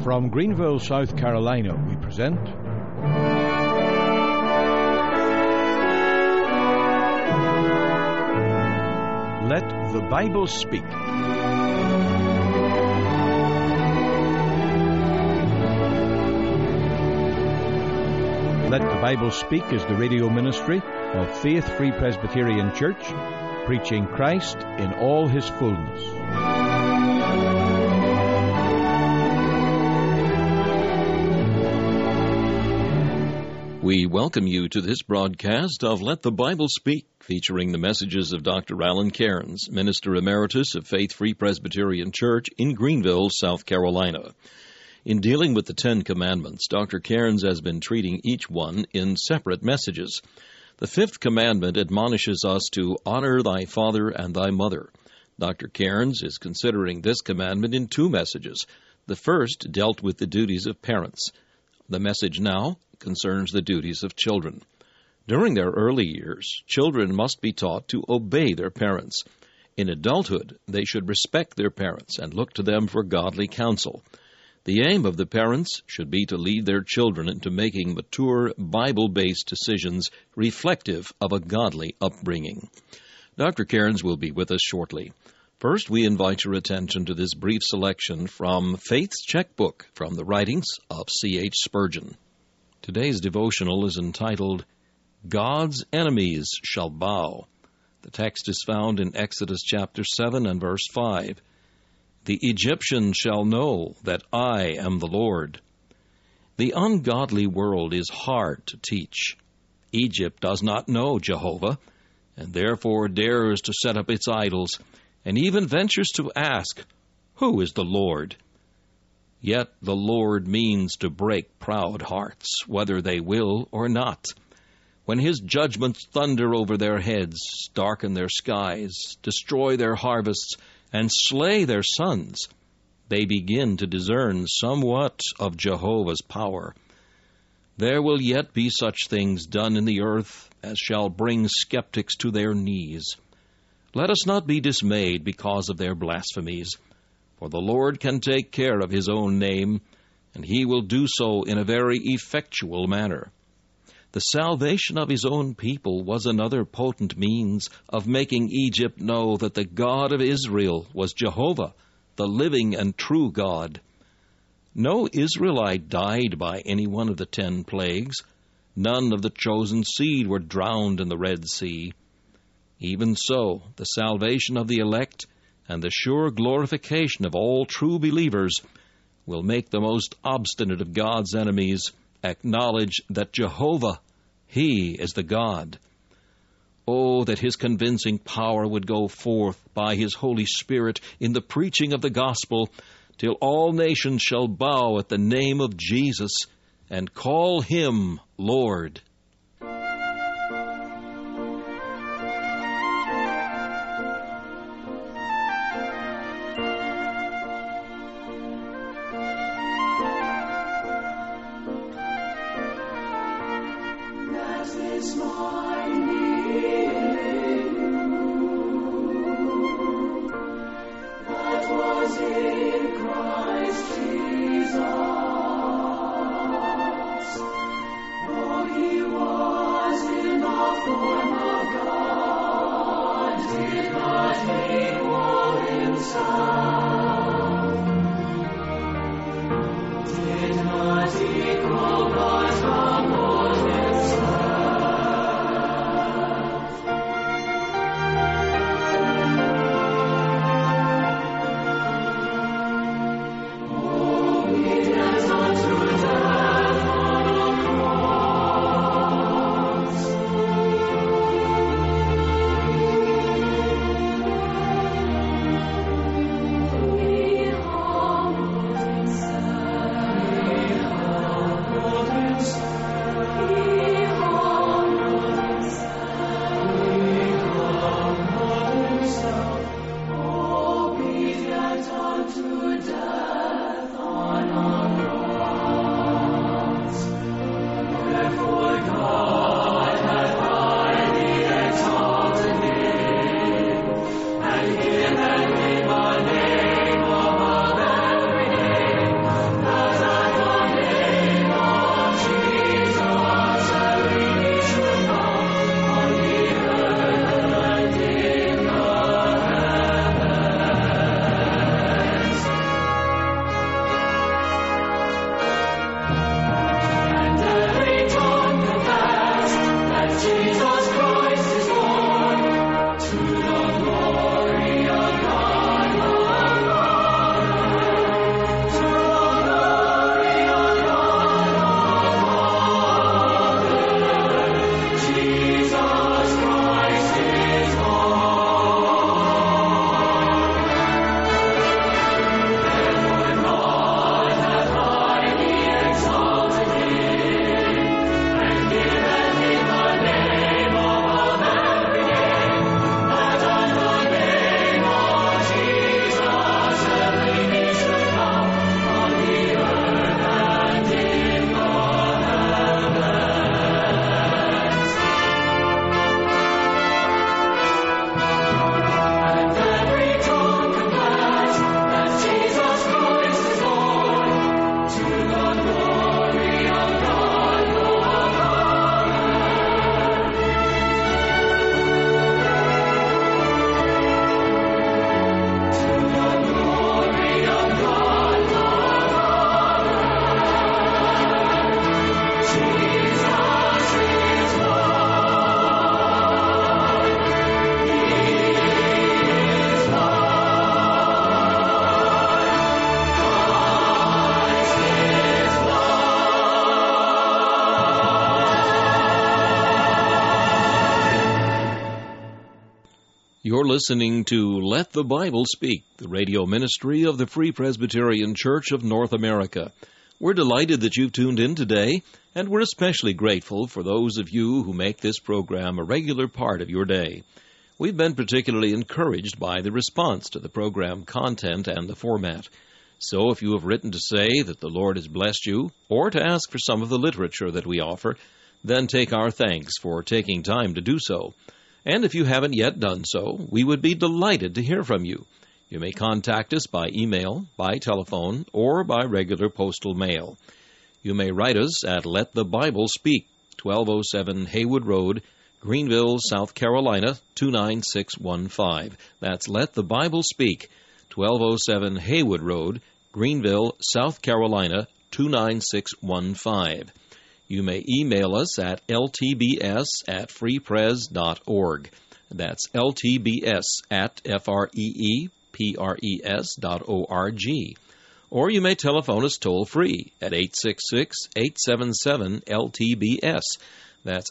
From Greenville, South Carolina, we present Let the Bible Speak. Let the Bible Speak is the radio ministry of Faith Free Presbyterian Church, preaching Christ in all His fullness. We welcome you to this broadcast of Let the Bible Speak, featuring the messages of Dr. Alan Cairns, Minister Emeritus of Faith Free Presbyterian Church in Greenville, South Carolina. In dealing with the Ten Commandments, Dr. Cairns has been treating each one in separate messages. The fifth commandment admonishes us to honor thy father and thy mother. Dr. Cairns is considering this commandment in two messages. The first dealt with the duties of parents. The message now concerns the duties of children. During their early years, children must be taught to obey their parents. In adulthood, they should respect their parents and look to them for godly counsel. The aim of the parents should be to lead their children into making mature, Bible-based decisions reflective of a godly upbringing. Dr. Cairns will be with us shortly. First, we invite your attention to this brief selection from Faith's Checkbook from the writings of C.H. Spurgeon. Today's devotional is entitled, God's Enemies Shall Bow. The text is found in Exodus chapter 7 and verse 5. The Egyptians shall know that I am the Lord. The ungodly world is hard to teach. Egypt does not know Jehovah, and therefore dares to set up its idols, and even ventures to ask, Who is the Lord? Yet the Lord means to break proud hearts, whether they will or not. When His judgments thunder over their heads, darken their skies, destroy their harvests, and slay their sons, they begin to discern somewhat of Jehovah's power. There will yet be such things done in the earth as shall bring skeptics to their knees. Let us not be dismayed because of their blasphemies, for the Lord can take care of His own name, and He will do so in a very effectual manner. The salvation of His own people was another potent means of making Egypt know that the God of Israel was Jehovah, the living and true God. No Israelite died by any one of the 10 plagues. None of the chosen seed were drowned in the Red Sea. Even so, the salvation of the elect and the sure glorification of all true believers will make the most obstinate of God's enemies acknowledge that Jehovah, He is the God. Oh, that His convincing power would go forth by His Holy Spirit in the preaching of the gospel, till all nations shall bow at the name of Jesus and call Him Lord. You're listening to Let the Bible Speak, the radio ministry of the Free Presbyterian Church of North America. We're delighted that you've tuned in today, and we're especially grateful for those of you who make this program a regular part of your day. We've been particularly encouraged by the response to the program content and the format. So if you have written to say that the Lord has blessed you, or to ask for some of the literature that we offer, then take our thanks for taking time to do so. And if you haven't yet done so, we would be delighted to hear from you. You may contact us by email, by telephone, or by regular postal mail. You may write us at Let the Bible Speak, 1207 Haywood Road, Greenville, South Carolina, 29615. That's Let the Bible Speak, 1207 Haywood Road, Greenville, South Carolina, 29615. You may email us at ltbs@freepres.org. That's ltbs@freepres.org. Or you may telephone us toll-free at 866-877-LTBS. That's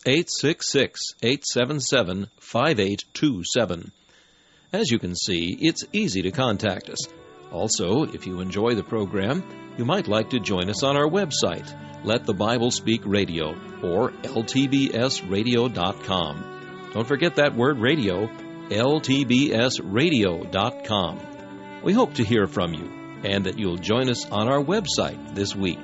866-877-5827. As you can see, it's easy to contact us. Also, if you enjoy the program, you might like to join us on our website, Let the Bible Speak Radio, or ltbsradio.com. Don't forget that word radio, ltbsradio.com. We hope to hear from you, and that you'll join us on our website this week.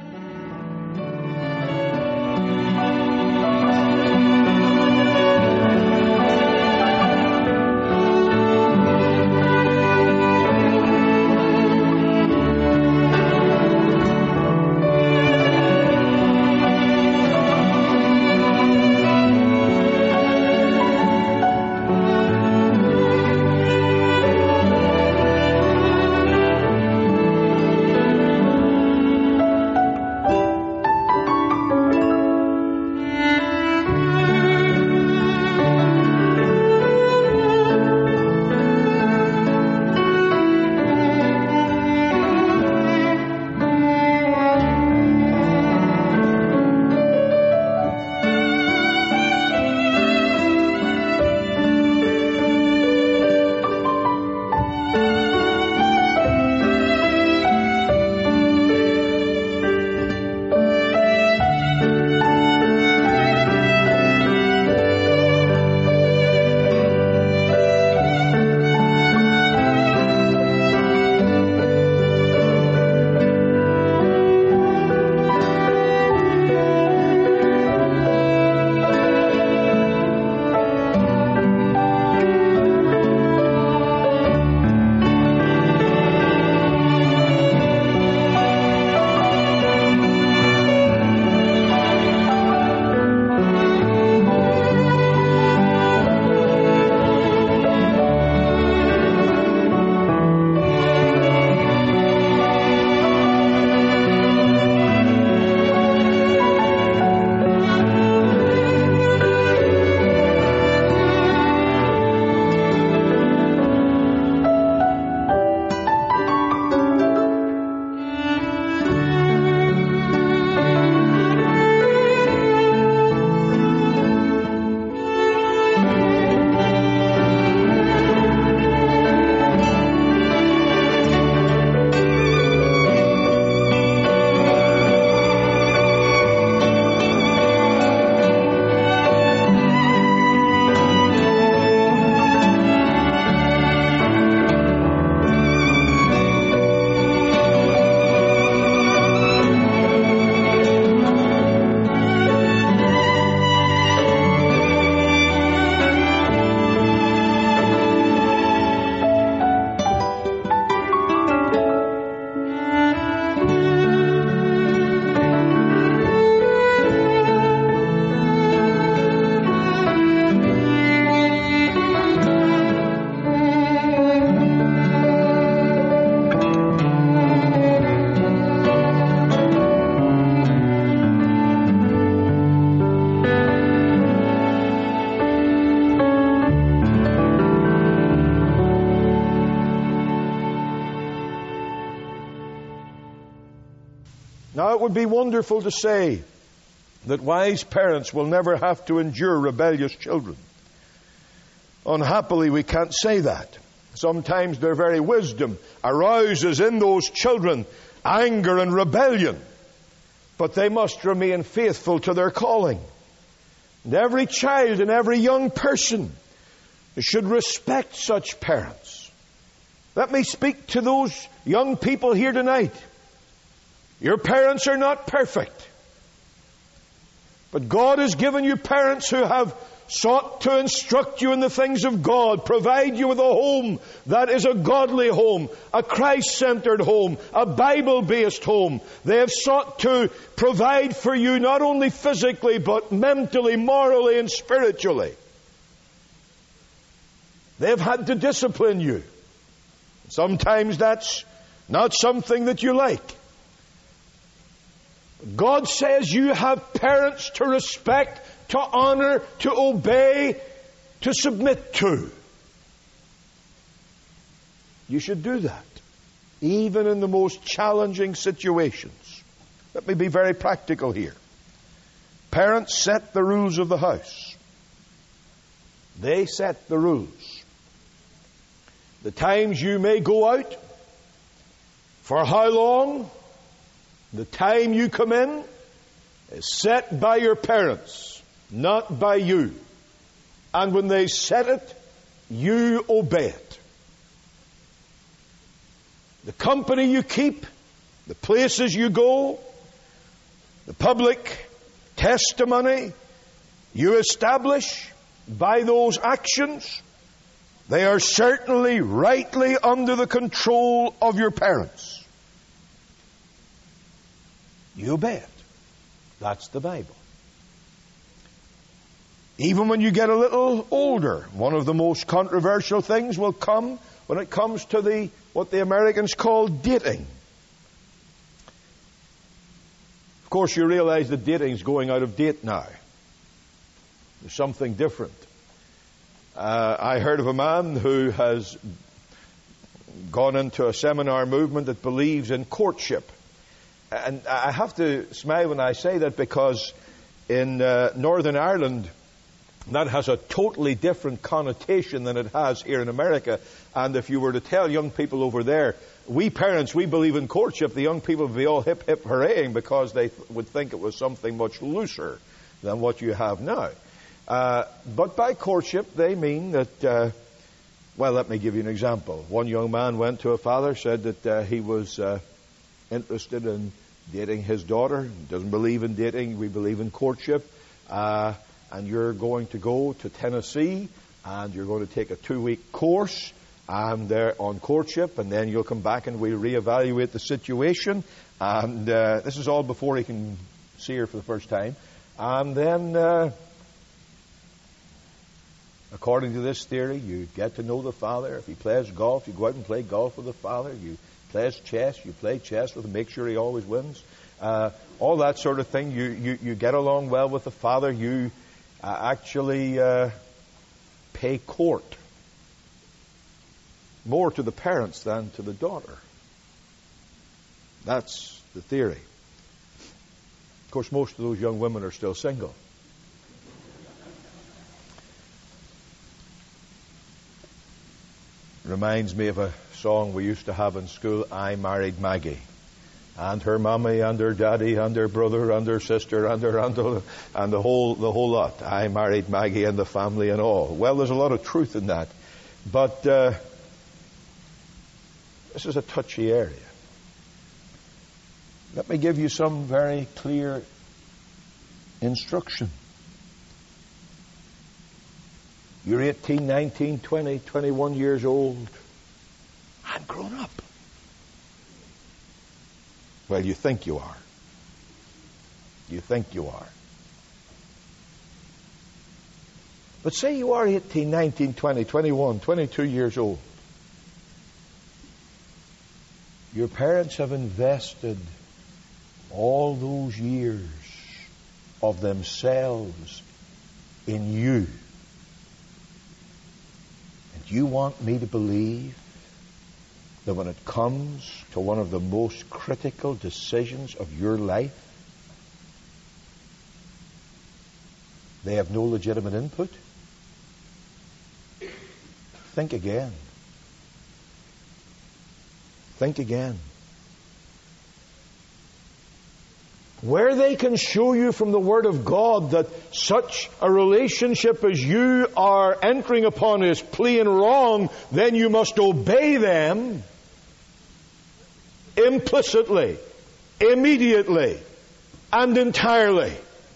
Now, it would be wonderful to say that wise parents will never have to endure rebellious children. Unhappily, we can't say that. Sometimes their very wisdom arouses in those children anger and rebellion. But they must remain faithful to their calling. And every child and every young person should respect such parents. Let me speak to those young people here tonight. Your parents are not perfect. But God has given you parents who have sought to instruct you in the things of God, provide you with a home that is a godly home, a Christ-centered home, a Bible-based home. They have sought to provide for you not only physically, but mentally, morally, and spiritually. They have had to discipline you. Sometimes that's not something that you like. God says you have parents to respect, to honor, to obey, to submit to. You should do that, even in the most challenging situations. Let me be very practical here. Parents set the rules of the house. They set the rules. The times you may go out, for how long, the time you come in, is set by your parents, not by you. And when they set it, you obey it. The company you keep, the places you go, the public testimony you establish by those actions, they are certainly rightly under the control of your parents. You obey it. That's the Bible. Even when you get a little older, one of the most controversial things will come when it comes to what the Americans call dating. Of course, you realize that dating is going out of date now. There's something different. I heard of a man who has gone into a seminar movement that believes in courtship. And I have to smile when I say that, because in Northern Ireland, that has a totally different connotation than it has here in America. And if you were to tell young people over there, we parents, we believe in courtship, the young people would be all hip, hip, hurraying, because they would think it was something much looser than what you have now. But by courtship, they mean that, well, let me give you an example. One young man went to a father, said that he was interested in dating his daughter. He doesn't believe in dating. We believe in courtship. And you're going to go to Tennessee, and you're going to take a 2-week course and on courtship, and then you'll come back and we'll reevaluate the situation. And this is all before he can see her for the first time. And then, according to this theory, you get to know the father. If he plays golf, you go out and play golf with the father. You plays chess, you play chess with him, make sure he always wins. All that sort of thing. You get along well with the father. You actually pay court more to the parents than to the daughter. That's the theory. Of course, most of those young women are still single. Reminds me of a song we used to have in school, I Married Maggie. And her mommy, and her daddy, and her brother, and her sister, and her uncle, and the whole lot. I married Maggie and the family and all. Well, there's a lot of truth in that. But this is a touchy area. Let me give you some very clear instruction. You're 18, 19, 20, 21 years old. I'm grown up. Well, you think you are. You think you are. But say you are 18, 19, 20, 21, 22 years old. Your parents have invested all those years of themselves in you. And you want me to believe that when it comes to one of the most critical decisions of your life, they have no legitimate input? Think again. Think again. Where they can show you from the Word of God that such a relationship as you are entering upon is plain wrong, then you must obey them implicitly, immediately, and entirely.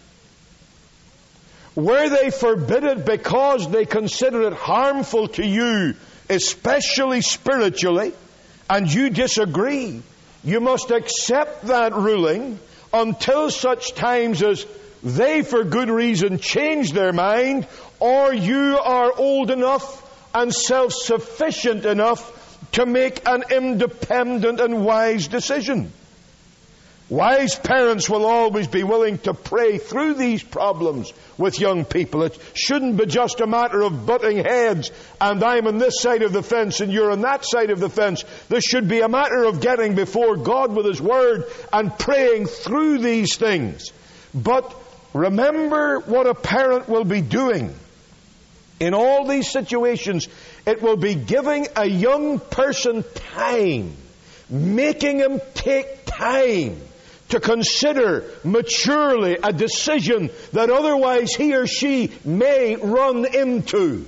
Where they forbid it because they consider it harmful to you, especially spiritually, and you disagree, you must accept that ruling until such times as they, for good reason, change their mind, or you are old enough and self-sufficient enough to make an independent and wise decision. Wise parents will always be willing to pray through these problems with young people. It shouldn't be just a matter of butting heads and I'm on this side of the fence and you're on that side of the fence. This should be a matter of getting before God with His Word and praying through these things. But remember what a parent will be doing in all these situations. It will be giving a young person time, making him take time to consider maturely a decision that otherwise he or she may run into.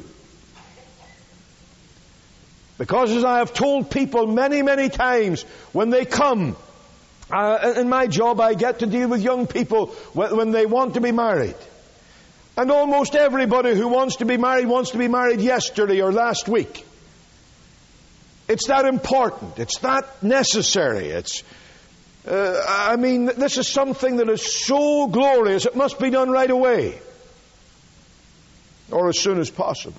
Because as I have told people many, many times, when they come, in my job I get to deal with young people when they want to be married. And almost everybody who wants to be married yesterday or last week. It's that important. It's that necessary. This is something that is so glorious, it must be done right away. Or as soon as possible.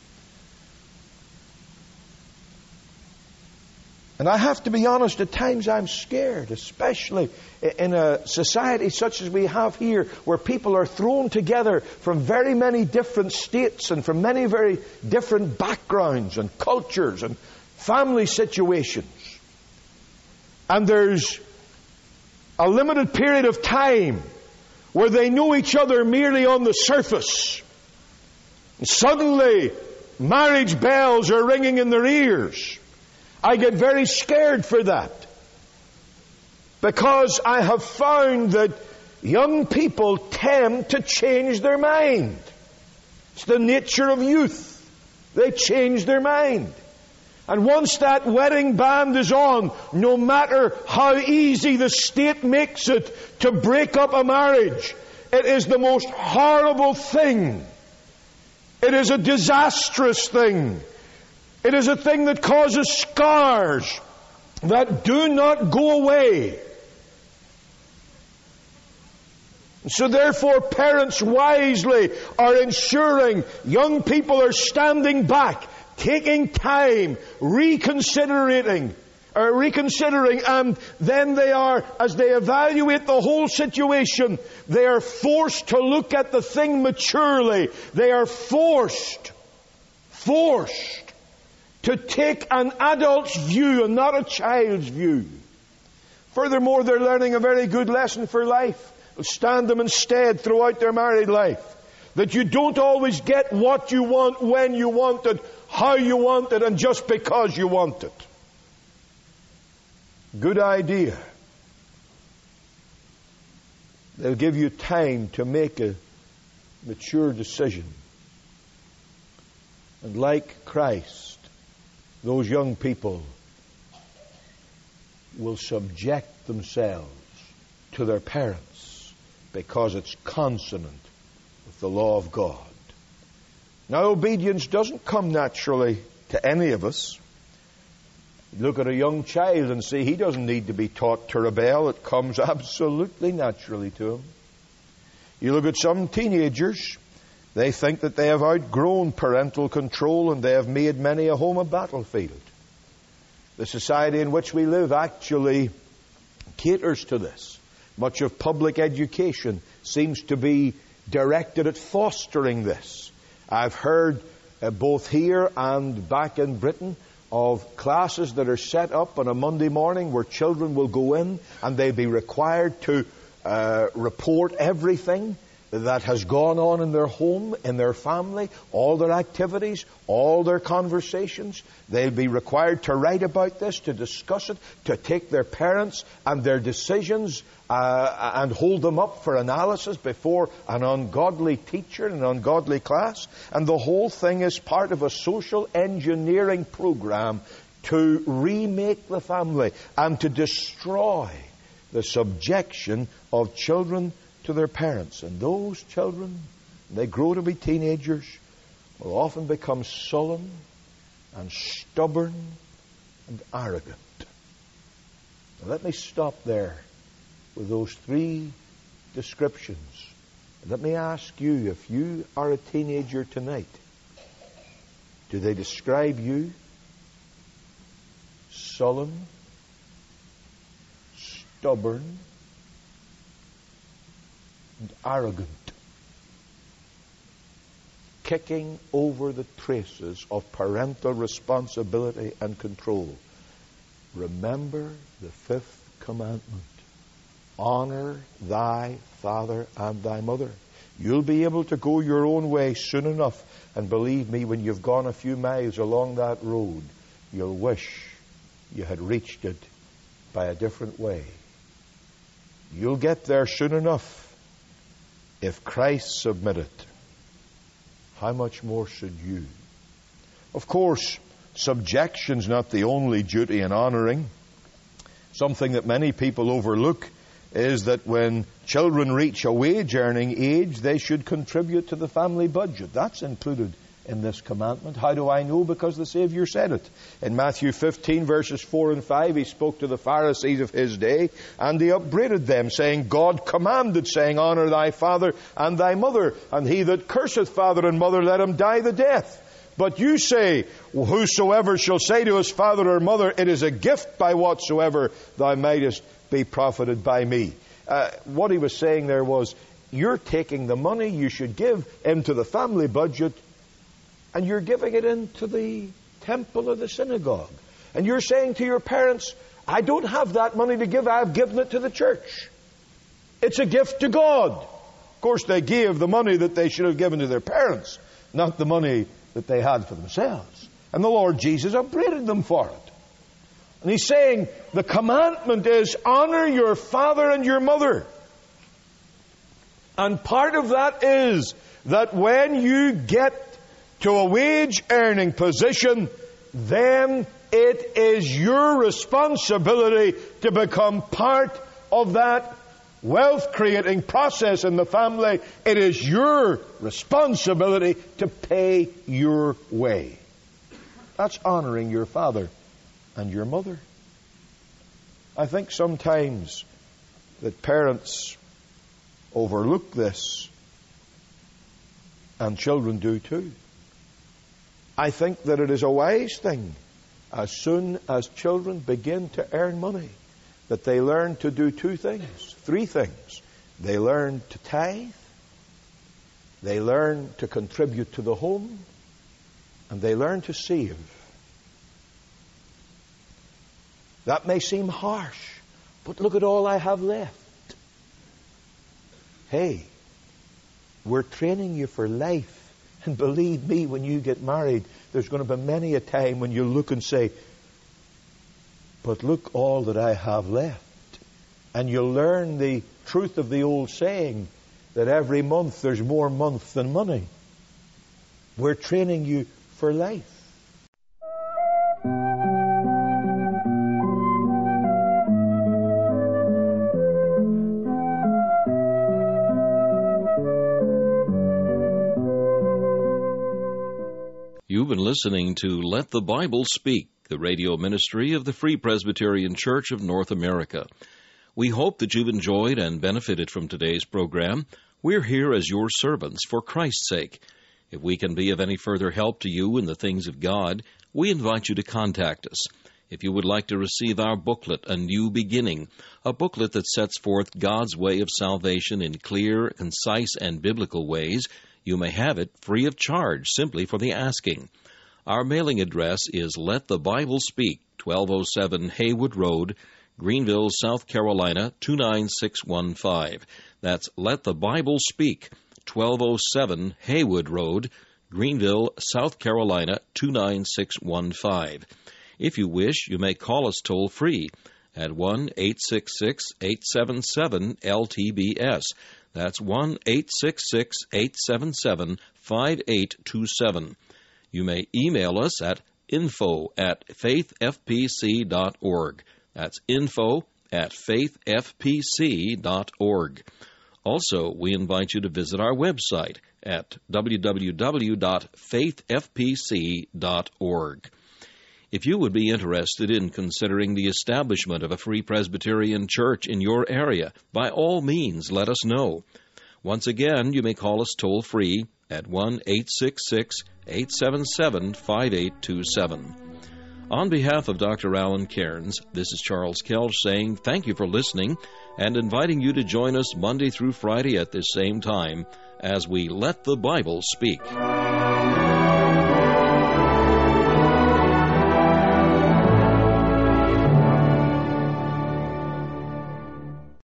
And I have to be honest, at times I'm scared, especially in a society such as we have here, where people are thrown together from very many different states and from many very different backgrounds and cultures and family situations. And there's a limited period of time where they know each other merely on the surface. And suddenly, marriage bells are ringing in their ears. I get very scared for that. Because I have found that young people tend to change their mind. It's the nature of youth. They change their mind. And once that wedding band is on, no matter how easy the state makes it to break up a marriage, it is the most horrible thing. It is a disastrous thing. It is a thing that causes scars that do not go away. So therefore, parents wisely are ensuring young people are standing back, taking time, reconsidering, and then they are, as they evaluate the whole situation, they are forced to look at the thing maturely. They are forced to take an adult's view and not a child's view. Furthermore, they're learning a very good lesson for life. It'll stand them in stead throughout their married life. That you don't always get what you want, when you want it, how you want it, and just because you want it. Good idea. They'll give you time to make a mature decision. And like Christ, those young people will subject themselves to their parents because it's consonant with the law of God. Now, obedience doesn't come naturally to any of us. Look at a young child and see he doesn't need to be taught to rebel. It comes absolutely naturally to him. You look at some teenagers, they think that they have outgrown parental control and they have made many a home a battlefield. The society in which we live actually caters to this. Much of public education seems to be directed at fostering this. I've heard both here and back in Britain of classes that are set up on a Monday morning where children will go in and they'll be required to report everything that has gone on in their home, in their family, all their activities, all their conversations. They'll be required to write about this, to discuss it, to take their parents and their decisions and hold them up for analysis before an ungodly teacher, an ungodly class. And the whole thing is part of a social engineering program to remake the family and to destroy the subjection of children to their parents. And those children, when they grow to be teenagers, will often become sullen and stubborn and arrogant. Now, let me stop there with those three descriptions. Let me ask you, if you are a teenager tonight, do they describe you? Sullen, stubborn, and arrogant, kicking over the traces of parental responsibility and control. Remember the fifth commandment. Honor thy father and thy mother. You'll be able to go your own way soon enough, and believe me, when you've gone a few miles along that road, you'll wish you had reached it by a different way. You'll get there soon enough if Christ submitted. How much more should you? Of course, subjection's not the only duty in honoring. Something that many people overlook is that when children reach a wage-earning age, they should contribute to the family budget. That's included in this commandment. How do I know? Because the Savior said it. In Matthew 15, verses 4 and 5, He spoke to the Pharisees of His day, and He upbraided them, saying, God commanded, saying, Honor thy father and thy mother, and he that curseth father and mother, let him die the death. But you say, whosoever shall say to his father or mother, it is a gift by whatsoever thou mightest be profited by me. What he was saying there was, you're taking the money you should give into the family budget, and you're giving it into the temple or the synagogue. And you're saying to your parents, I don't have that money to give, I've given it to the church. It's a gift to God. Of course, they gave the money that they should have given to their parents, not the money that they had for themselves. And the Lord Jesus upbraided them for it. And He's saying, the commandment is, honor your father and your mother. And part of that is that when you get to a wage-earning position, then it is your responsibility to become part of that wealth-creating process in the family. It is your responsibility to pay your way. That's honoring your father and your mother. I think sometimes that parents overlook this, and children do too. I think that it is a wise thing, as soon as children begin to earn money, that they learn to do three things. They learn to tithe, they learn to contribute to the home, and they learn to save. That may seem harsh, but look at all I have left. Hey, we're training you for life. And believe me, when you get married, there's going to be many a time when you look and say, but look all that I have left. And you'll learn the truth of the old saying that every month there's more month than money. We're training you for life. You've been listening to Let the Bible Speak, the radio ministry of the Free Presbyterian Church of North America. We hope that you've enjoyed and benefited from today's program. We're here as your servants for Christ's sake. If we can be of any further help to you in the things of God, we invite you to contact us. If you would like to receive our booklet, A New Beginning, a booklet that sets forth God's way of salvation in clear, concise, and biblical ways, you may have it free of charge, simply for the asking. Our mailing address is Let the Bible Speak, 1207 Haywood Road, Greenville, South Carolina, 29615. That's Let the Bible Speak, 1207 Haywood Road, Greenville, South Carolina 29615. If you wish, you may call us toll-free at 1-866-877-LTBS. That's 1-866-877-5827. You may email us at info@faithfpc.org. That's info@faithfpc.org. Also, we invite you to visit our website at www.faithfpc.org. If you would be interested in considering the establishment of a Free Presbyterian Church in your area, by all means, let us know. Once again, you may call us toll-free at 1-866-877-5827. On behalf of Dr. Alan Cairns, this is Charles Kelch saying thank you for listening and inviting you to join us Monday through Friday at this same time as we Let the Bible Speak.